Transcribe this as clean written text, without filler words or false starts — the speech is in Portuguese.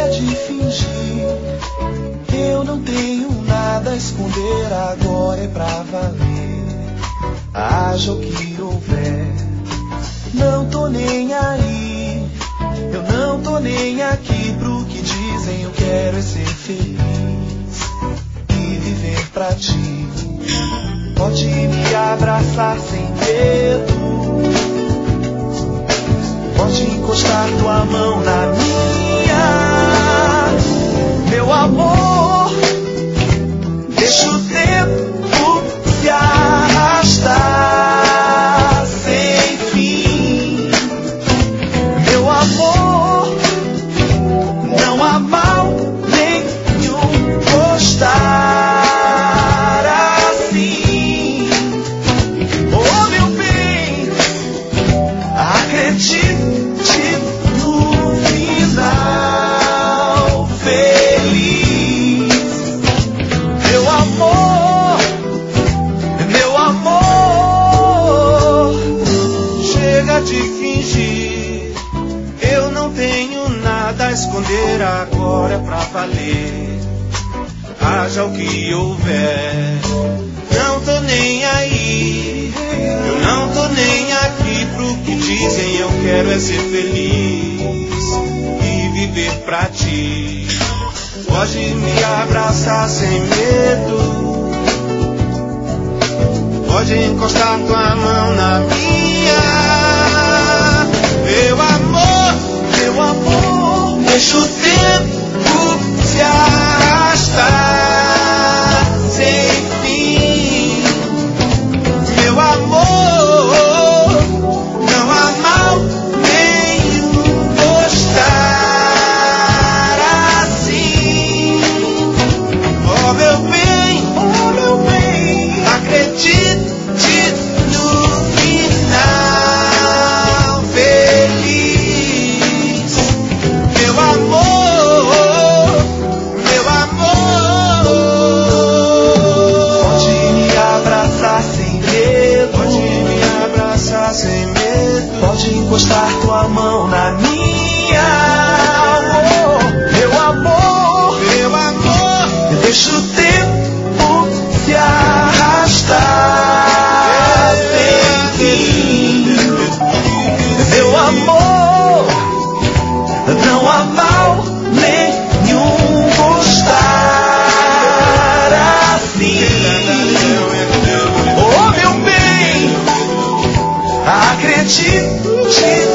Chega de fingir, eu não tenho nada a esconder, agora é pra valer. Haja o que houver, não tô nem aí, eu não tô nem aqui pro que dizem, eu quero é ser feliz e viver pra ti. Pode me abraçar sem medo, pode encostar tua mão na minha, meu amor. Deixa o tempo se arrastar sem fim, meu amor. Não há mal nenhum gostar assim. Oh, meu bem, acredite no final feliz, meu amor, meu amor. Chega de fingir, eu não tenho nada a esconder, agora é pra valer. Haja o que houver, não tô nem aí, eu não tô nem aqui pro que dizem, eu quero é ser feliz e viver pra ti. Pode me abraçar sem medo, pode encostar tua mão na minha, meu amor, meu amor. Deixa o tempo se arrastar sem fim, meu amor. Não há mal nenhum gostar assim. Oh, meu bem, acredite no final feliz, meu amor, meu amor. Pode me abraçar sem medo, pode me abraçar sem medo, pode encostar tua mão na minha, oh, meu amor, meu amor. Deixa o tempo se arrastar sem fim, meu amor. Não há mal nenhum gostar assim. Oh, meu bem, acredite